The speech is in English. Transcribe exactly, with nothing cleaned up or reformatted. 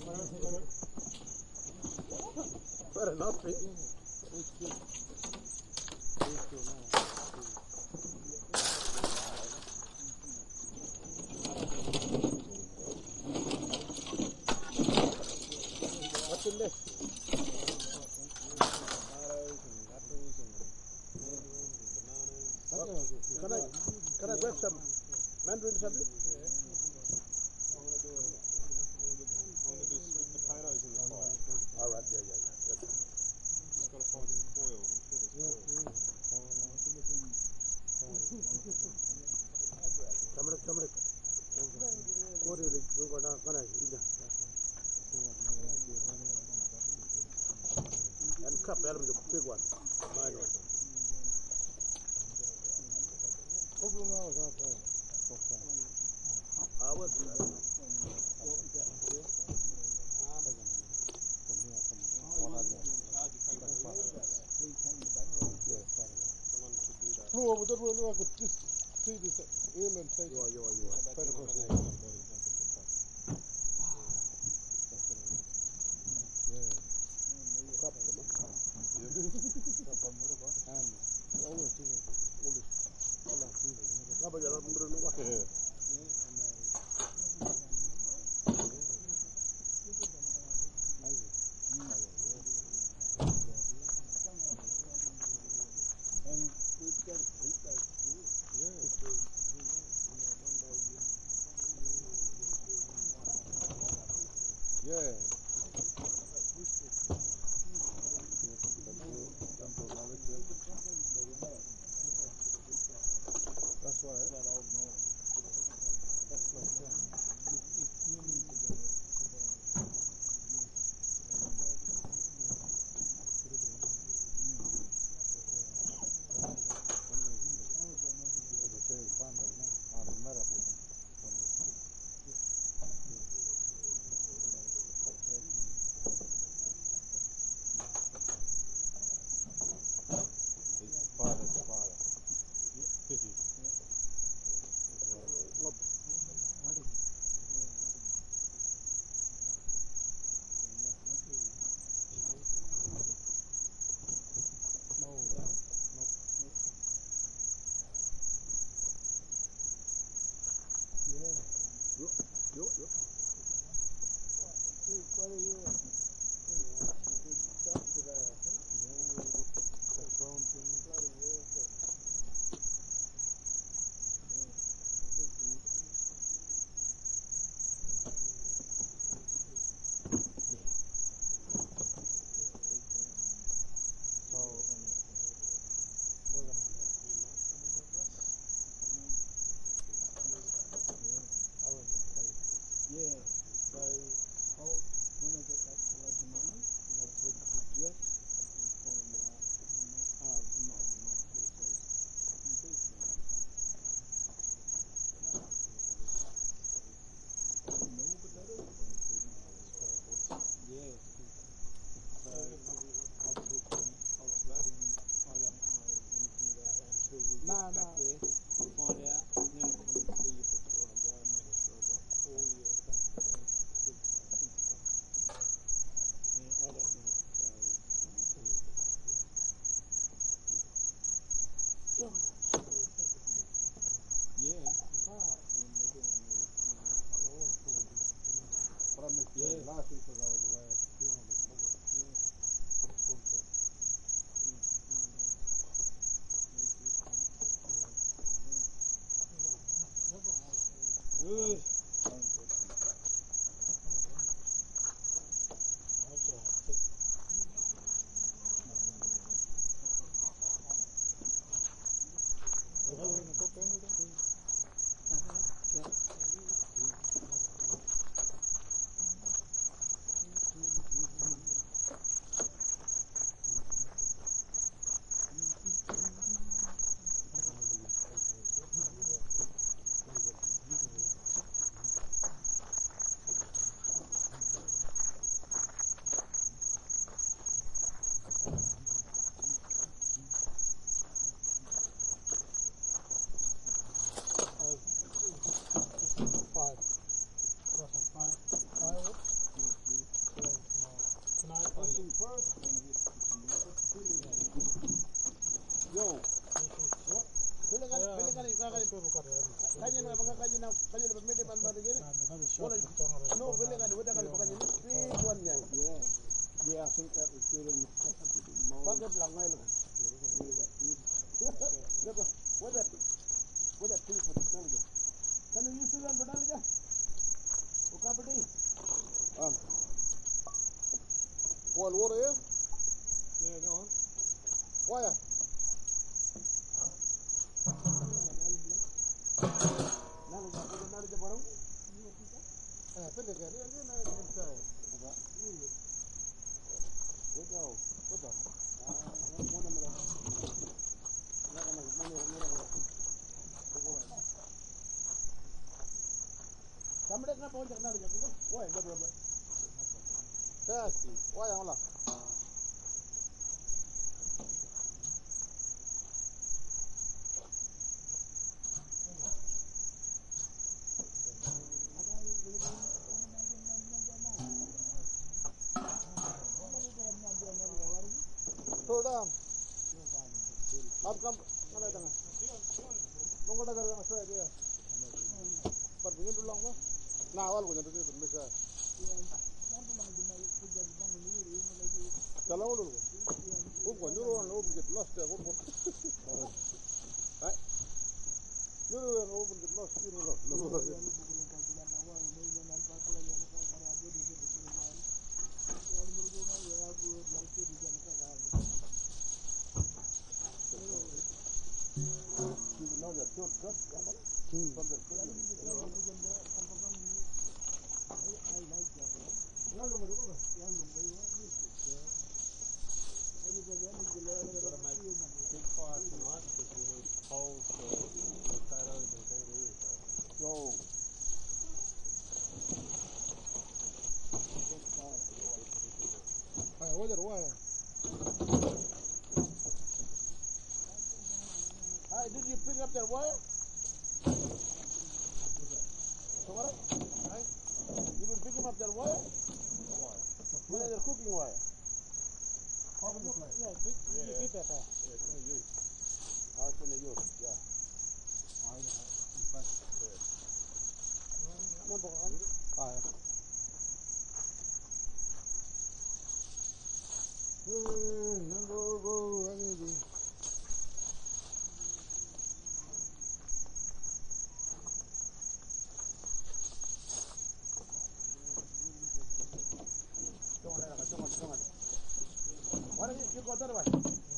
Fair enough, eh? What's in this? Can I can I grab some mandarin something? Yeah. I'm gonna do a, I'm gonna do, I'm gonna do sweet potatoes in the fire. All right, yeah, yeah, yeah. That's right. Just gotta find some foil. I'm sure there's foil. Tamara, tamara. What is it? We're gonna gonna eat. And cup, element the big one, mine one. I would. No, but that was I could just see this ill and take You are, you are, you are. Cup, yeah. That's why. That's like that. boil water here? Yeah, go on. Wire. Eh, pende que ni ni na ni What the? What the? Kamera kenapa onjak nari jadi? Wah, ada berapa? Kasi, wah yang lah. Slow down. Up, come. Mana tengah? Nunggu dah kerja masuk aja. But begini dulu lah. Nah awal punya tu dia bisa. Kalau dulu. Oh punya dulu, oh punya lost ya, oh punya. Hai. Dulu yang oh punya lost ini loh. Big fire tonight because we need poles for potatoes and kangaroos. So. Yo. Hai, wajar wah. Hi, did you pick up that wire? Tomorrow? Hi. You been picking up that wire? Why? Where the cooking wire? Yeah, Yeah, pick, yeah. You pick that up. Yeah, it's no use. Ah, it's in the use, yeah. Nampak kan? Ah. Hmm, go go lagi. Tunggu, tunggu, tunggu. Mana ni? You go there, boy.